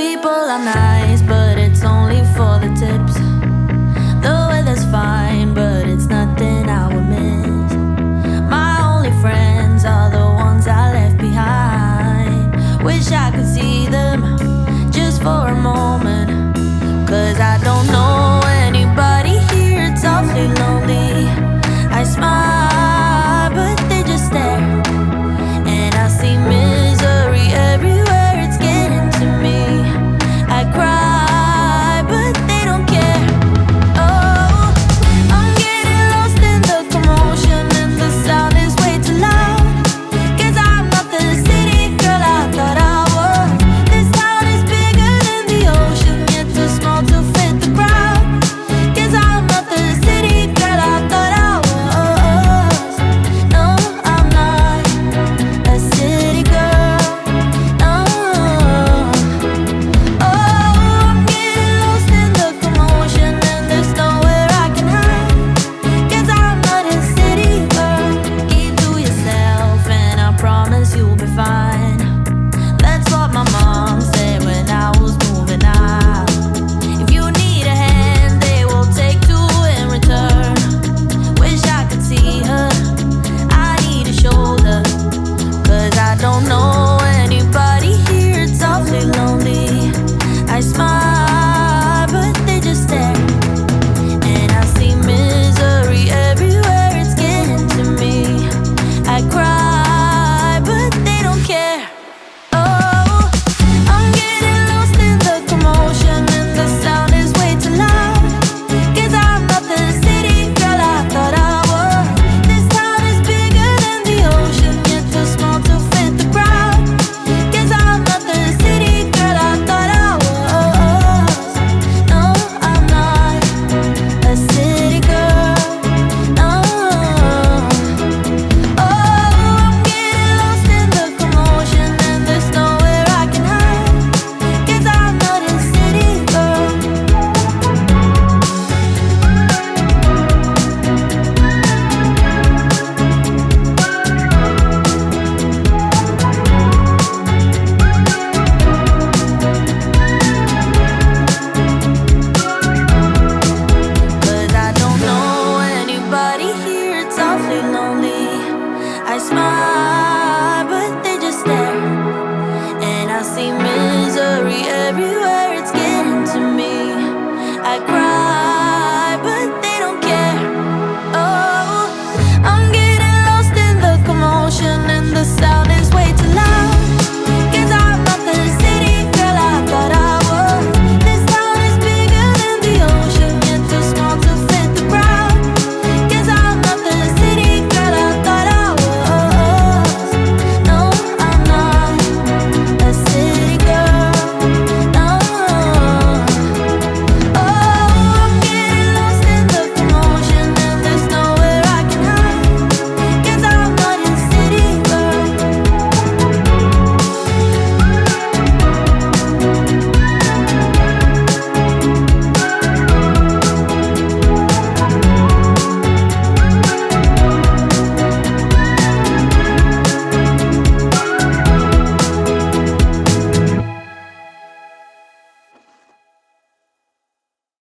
People are nice, but it's only for the tips. The weather's fine, but it's nothing I would miss. My only friends are the ones I left behind. Wish I could see them just for a moment, 'cause I don't know anybody here, it's awfully lonely. I smile